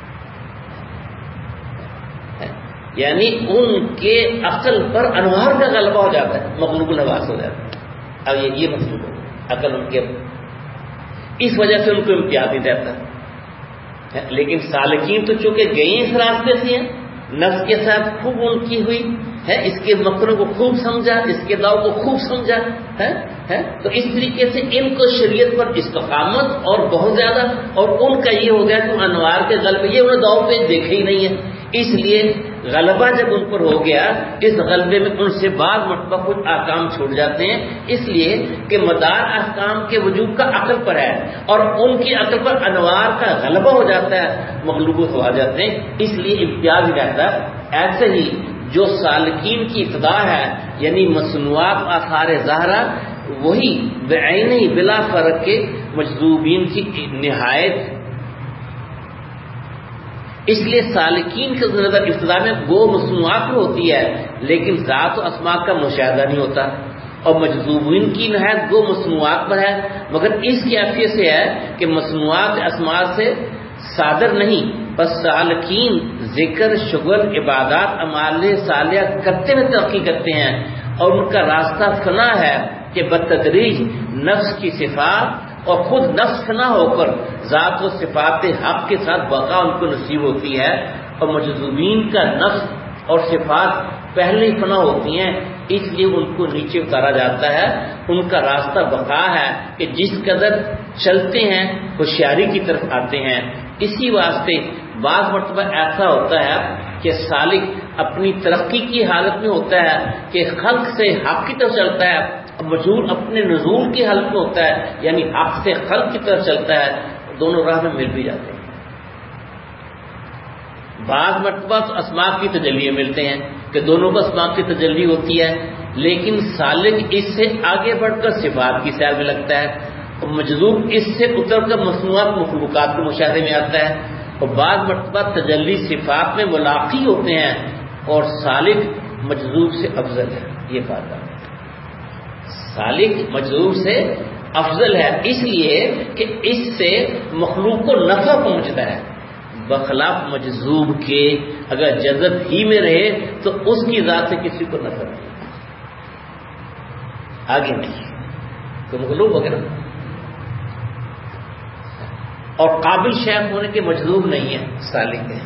یعنی ان کے عقل پر انوار کا غلبہ ہو جاتا ہے, مغلوب الحواس ہو جاتا ہے. اب یہ یہ مطلب ہو عقل ان کے, اس وجہ سے ان کو امتیاز نہیں رہتا. لیکن سالکین تو چونکہ گئی اس راستے سے ہیں, نفس کے ساتھ خوب ان کی ہوئی ہے, اس کے مکروں کو خوب سمجھا, اس کے داؤ کو خوب سمجھا ہے, ہے تو اس طریقے سے ان کو شریعت پر استقامت اور بہت زیادہ, اور ان کا یہ ہو گیا کہ انوار کے غلبے یہ انہوں نے داؤ پہ دیکھے ہی نہیں ہے, اس لیے غلبہ جب ان پر ہو گیا اس غلبے میں ان سے بعض مرتبہ کچھ احکام چھوٹ جاتے ہیں, اس لیے کہ مدار احکام کے وجوب کا عقل پر ہے, اور ان کی عقل پر انوار کا غلبہ ہو جاتا ہے, مغلوب ہو آ جاتے ہیں, اس لیے امتیاز رہتا ہے. ایسے ہی جو سالکین کی ابتدا ہے یعنی مصنوعات آثار ظاہرہ وہی بعین ہی بلا فرق کے مجذوبین کی نہایت. اس لیے سالکین کے نظر ابتدا میں وہ مصنوعات پر ہوتی ہے, لیکن ذات و اسماء کا مشاہدہ نہیں ہوتا, اور مجذوبین کی نہایت وہ مصنوعات پر ہے, مگر اس کیفیت سے ہے کہ مصنوعات اسماء سے صادر نہیں, بس سالکین ذکر شغل عبادات اعمال صالحہ کرتے ہوئے ترقی کرتے ہیں, اور ان کا راستہ فنا ہے کہ بتدریج نفس کی صفات اور خود نفس فنا ہو کر ذات و صفات حق کے ساتھ بقا ان کو نصیب ہوتی ہے, اور مجذوبین کا نفس اور صفات پہلے ہی فنا ہوتی ہیں, اس لیے ان کو نیچے اتارا جاتا ہے. ان کا راستہ بقا ہے کہ جس قدر چلتے ہیں ہوشیاری کی طرف آتے ہیں. اسی واسطے بعض مرتبہ ایسا ہوتا ہے کہ سالک اپنی ترقی کی حالت میں ہوتا ہے کہ خلق سے حق کی طرف چلتا ہے، مجبور اپنے نزول کی حالت میں ہوتا ہے یعنی حق سے خلق کی طرف چلتا ہے. دونوں راہ میں مل بھی جاتے ہیں. بعض مرتبہ تو اسماء کی تجلی ملتے ہیں کہ دونوں کو اسماء کی تجلی ہوتی ہے، لیکن سالک اس سے آگے بڑھ کر صفات کی سیر میں لگتا ہے، اور مجذوب اس سے اتر کر مصنوعات مخلوقات کے مشاہدے میں آتا ہے. اور بعض مرتبہ تجلی صفات میں ملاقی ہوتے ہیں اور سالک مجذوب سے افضل ہے. یہ بات ہے، سالک مجذوب سے افضل ہے اس لیے کہ اس سے مخلوق کو نفع پہنچتا ہے، بخلاف مجذوب کے اگر جذب ہی میں رہے تو اس کی ذات سے کسی کو نفع نہیں، آگے نہیں تو مغلوب وغیرہ. اور قابل شیخ ہونے کے مجذوب نہیں ہے، سالک ہے.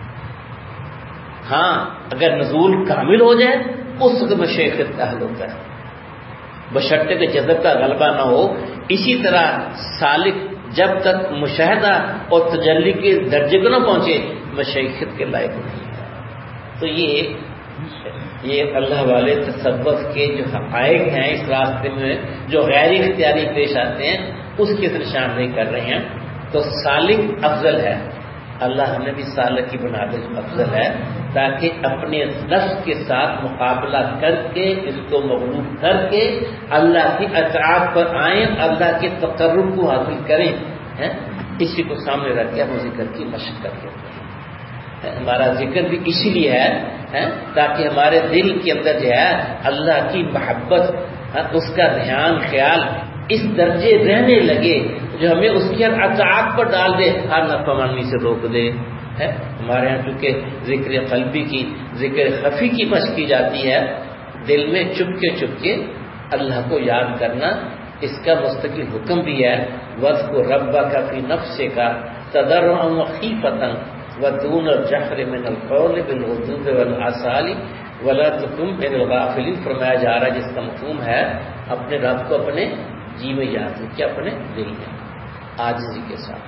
ہاں اگر نزول کامل ہو جائے اس وقت میں شیخ اہل ہوتا ہے، بشرطے کہ جذب کا غلبہ نہ ہو. اسی طرح سالک جب تک مشاہدہ اور تجلی کے درجے کو نہ پہنچے مشیخت کے لائق نہیں ہے. تو یہ یہ اللہ والے تصوف کے جو حقائق ہیں اس راستے میں جو غیر اختیاری پیش آتے ہیں اس کی نشاندہی کر رہے ہیں. تو سالک افضل ہے، اللہ ہمیں بھی سالک کی بنا دے افضل ہے تاکہ اپنے نفس کے ساتھ مقابلہ کر کے اس کو مغلوب کر کے اللہ کی اطاعت پر آئیں، اللہ کے تقرب کو حاصل کریں. اسی کو سامنے رکھ کے ہم ذکر کی مشق کرتے ہیں. ہمارا ذکر بھی اسی لیے ہے تاکہ ہمارے دل کے اندر جو ہے اللہ کی محبت، اس کا دھیان خیال اس درجے رہنے لگے جو ہمیں اس کی ہر اطاعت پر ڈال دے، ہر نافرمانی سے روک دے. ہمارے یہاں چونکہ ذکر قلبی کی ذکر خفی کی مشق کی جاتی ہے، دل میں چپکے چپکے اللہ کو یاد کرنا اس کا مستقل حکم بھی ہے. وَاذْكُرْ رَبَّكَ فِي نَفْسِكَ تَضَرُّعًا وَخِيفَةً وَدُونَ الْجَهْرِ مِنَ الْقَوْلِ بِالْغُدُوِّ وَالْآصَالِ وَلَا تَكُن مِّنَ الْغَافِلِينَ. فرمایا جا رہا ہے جس کا مفہوم ہے اپنے رب کو اپنے جی میں یاد رکھیں، اپنے دل میں عاجزی کے ساتھ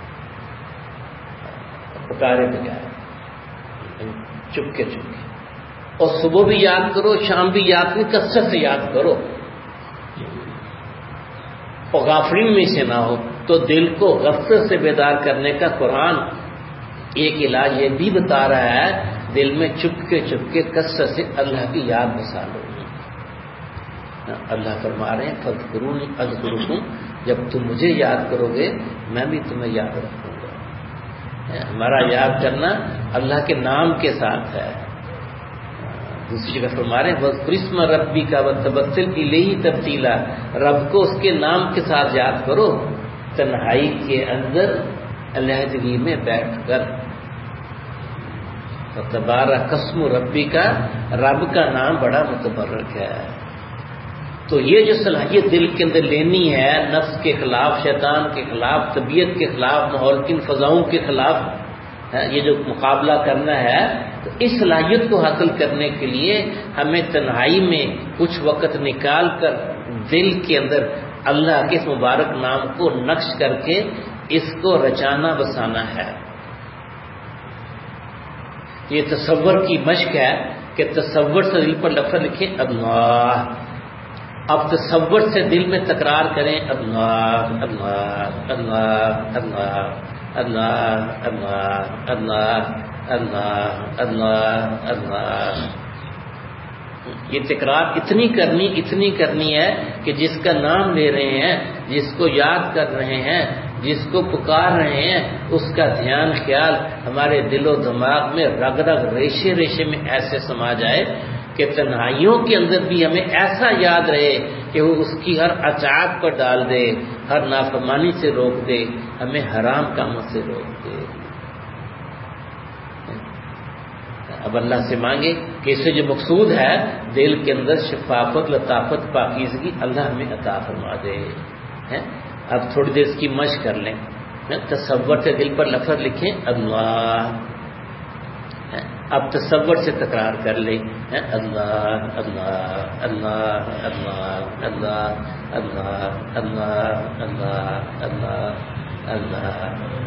پکارے بغیر چپکے چپکے. اور صبح بھی یاد کرو، شام بھی یاد کرو، کثرت سے یاد کرو اور غافلین میں سے نہ ہو. تو دل کو غفلت سے بیدار کرنے کا قرآن ایک علاج یہ بھی بتا رہا ہے، دل میں چپکے چپکے کثرت سے اللہ کی یاد بسا لو. اللہ فرما رہے ہیں فاذکرونی اذکرکم، جب تم مجھے یاد کرو گے میں بھی تمہیں یاد رکھوں گا. ہمارا یاد کرنا اللہ کے نام کے ساتھ ہے. دوسری جگہ فرما رہے ہیں وَاذْكُرِ اسْمَ رَبِّكَ وَتَبَتَّلْ إِلَيْهِ تَبْتِيلًا، رب کو اس کے نام کے ساتھ یاد کرو تنہائی کے اندر علیحدگی میں بیٹھ کر. تبارک اسم ربک، رب کا نام بڑا متبرک ہے. تو یہ جو صلاحیت دل کے اندر لینی ہے نفس کے خلاف، شیطان کے خلاف، طبیعت کے خلاف، ماحول کی فضاؤں کے خلاف یہ جو مقابلہ کرنا ہے، تو اس صلاحیت کو حاصل کرنے کے لیے ہمیں تنہائی میں کچھ وقت نکال کر دل کے اندر اللہ کے اس مبارک نام کو نقش کر کے اس کو رچانا بسانا ہے. یہ تصور کی مشق ہے کہ تصور سے دل پر لفظ لکھیں اللہ. اب تصور سے دل میں تکرار کریں اللہ اللہ اللہ اللہ اللہ اللہ اللہ اللہ اللہ اللہ. یہ تکرار اتنی کرنی اتنی کرنی ہے کہ جس کا نام لے رہے ہیں، جس کو یاد کر رہے ہیں، جس کو پکار رہے ہیں، اس کا دھیان خیال ہمارے دل و دماغ میں رگ رگ ریشے ریشے میں ایسے سما جائے کہ تنہائیوں کے اندر بھی ہمیں ایسا یاد رہے کہ وہ اس کی ہر اطاعت پر ڈال دے، ہر نافرمانی سے روک دے، ہمیں حرام کاموں سے روک دے. اب اللہ سے مانگے کہ اسے جو مقصود ہے دل کے اندر شفافت، لطافت، پاکیزگی اللہ ہمیں عطا فرما دے. اب تھوڑی دیر اس کی مشق کر لیں. تصور سے دل پر لفظ لکھیں اللہ. अब तसव्वुर से तकरार कर ले, अल्लाह अल्लाह अल्लाह अल्लाह अल्लाह अल्लाह अल्लाह अल्लाह अल्लाह अल्लाह।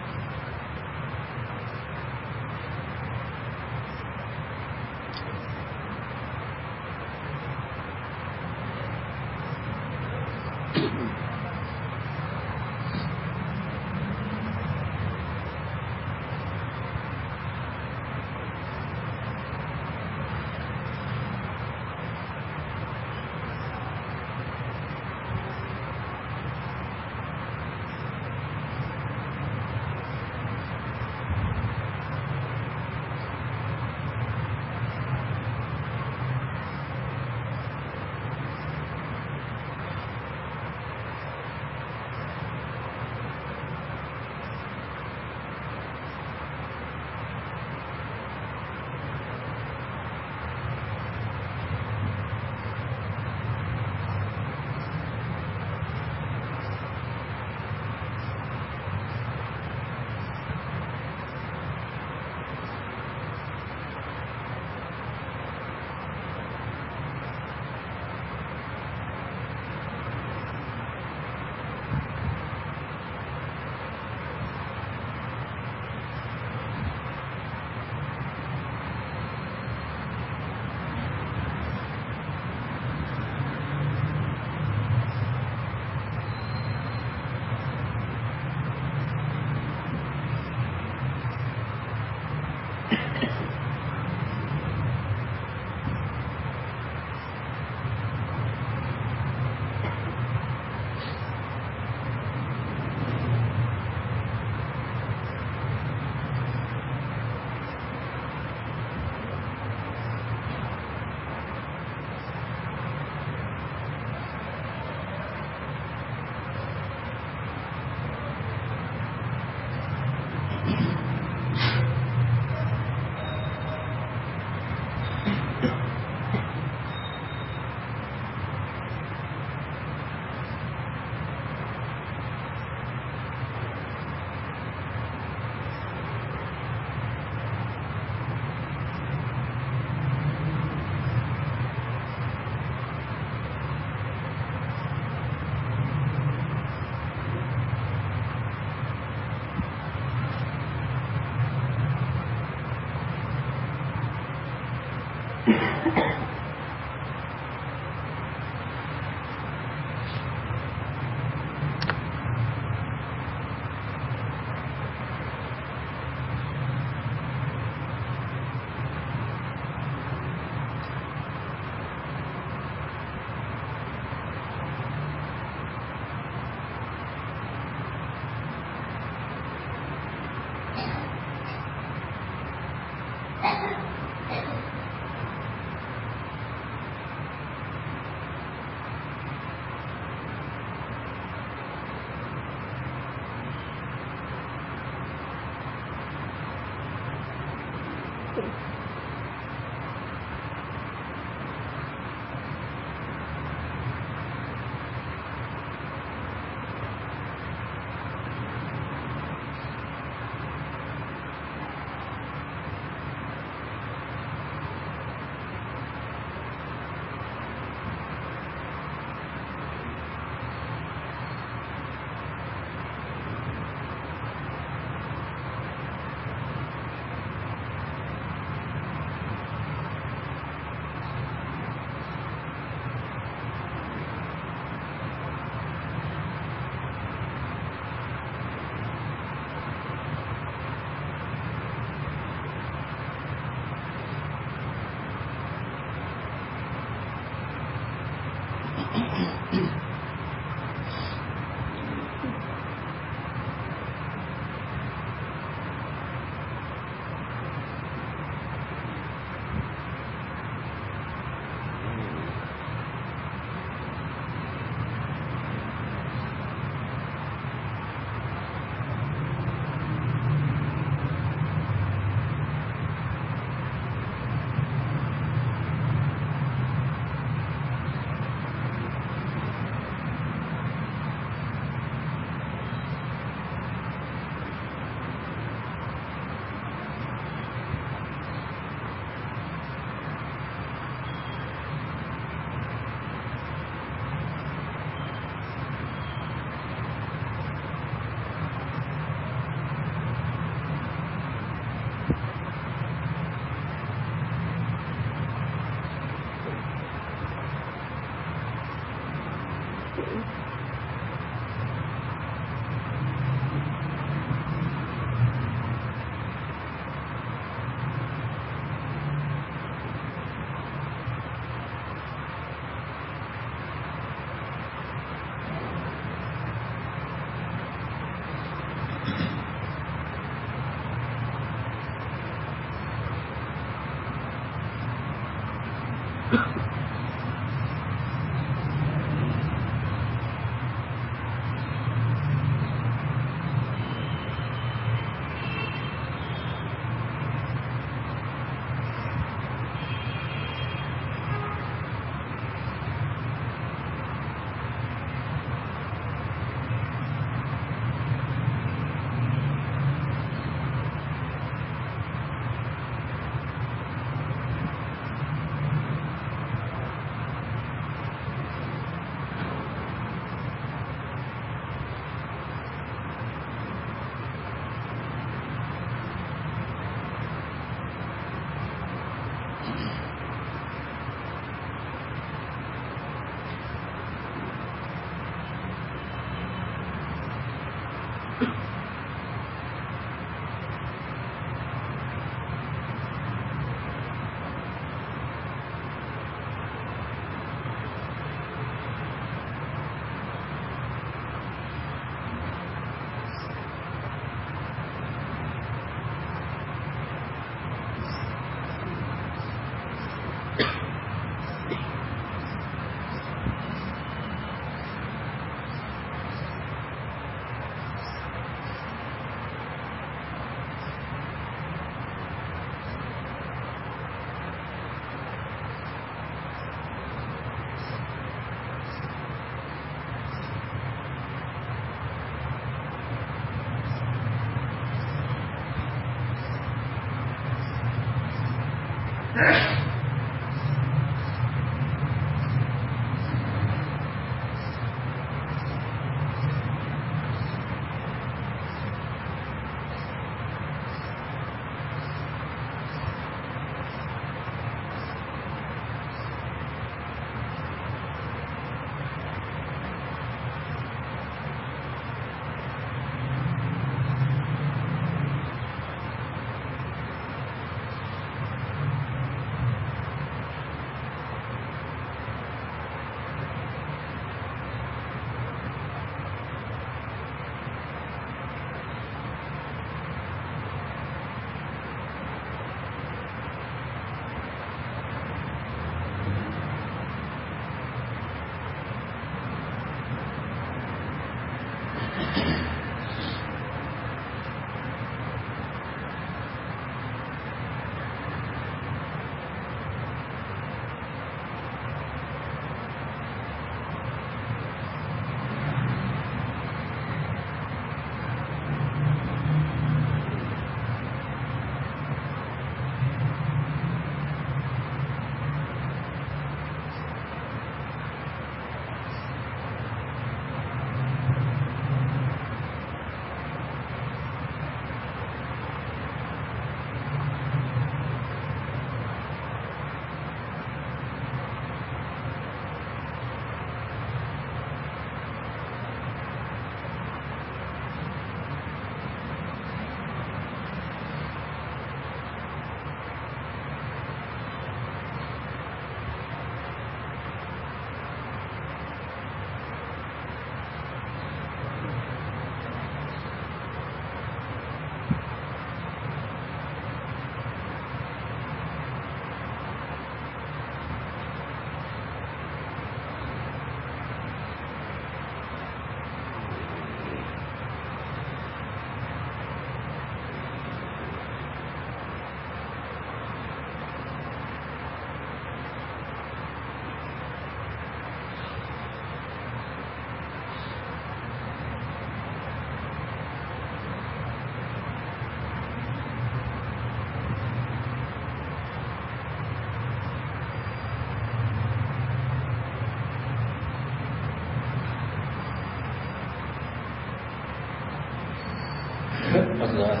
अल्लाह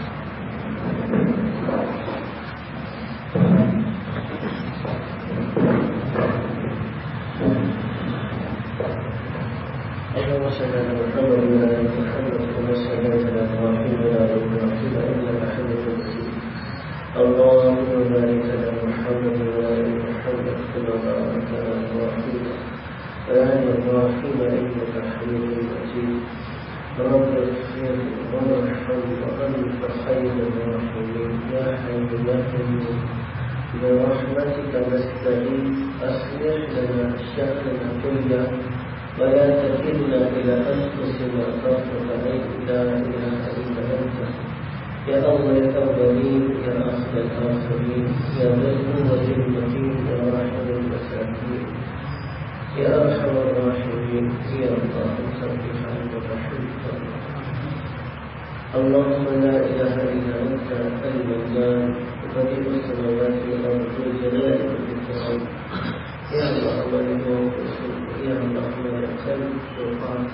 اللهم صل على محمد وعلى ال محمد كما صليت على ابراهيم وعلى ال ابراهيم انك حميد مجيد. اللهم بارك على محمد وعلى ال محمد كما باركت على ابراهيم وعلى ال ابراهيم انك حميد مجيد. رب اغفر وارحم وانت خير الراحمين. يا حي يا قيوم برحمتك نستغيث اصلح لنا شأننا كله ولا تكلنا إلى أنفسنا طرفة عين. لا إله إلا أنت يا أول الأولين يا آخر الآخرين يا ذا القوة المتين يا راحم المساكين يا أرحم الراحمين يا الله سبح عنك وحمدك. اللهم لا إله إلا أنت المنان بديع السماوات والأرض ذو الجلال والإكرام يا الله مالك يا الله مالك الخلق والقرآن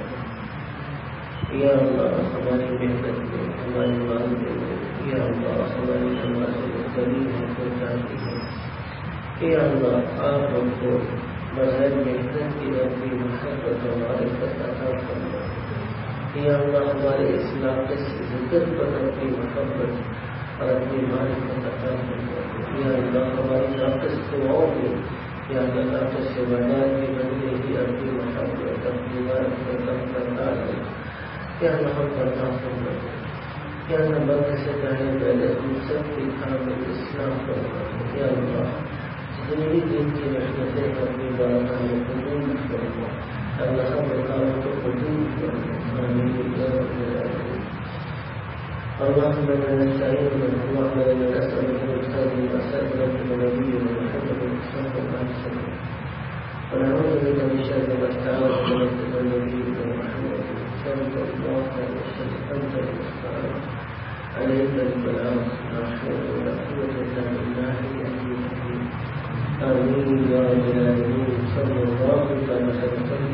يا الله हमारी मेहनत में हमारी मांग में या अल्लाह हमारी हमारे गरीब को जानती है। या अल्लाह आप हमको बगैर मेहनत की अपनी मोहब्बत हमारे अता फरमा। या अल्लाह हमारे इस इलाके से जिक्र पर अपनी मोहब्बत और अपनी मारिफत अता फरमा। या अल्लाह हमारी नाक़िस दुआओं में या अल्लाह से वदार की बंदे ही अपनी मोहब्बत अपनी मारिफत अपना ताल्लुक या अल्लाह हम पर अता फरमा। या अल्लाह मरने से पहले पहले हम सब की कामिल इस्लाम फरमा। या अल्लाह जितनी दिन की मेहनतें अपनी बारगाह में कबूल फरमा। अल्लाह हम रुकावटों को दूर फरमा। आमीन या रब्बल आलमीन। اللهم انا نستعينك اللهم انا نسالك من خير ما سالك من نبينا محمد صلى الله عليه وسلم ونعوذ بك من شر ما استعاذك من نبينا محمد صلى الله عليه وسلم. انت المستعان عليك البلاغ لا حول ولا قوه الا بالله العلي العظيم. امين يا رب العالمين. صلى الله عليه وسلم.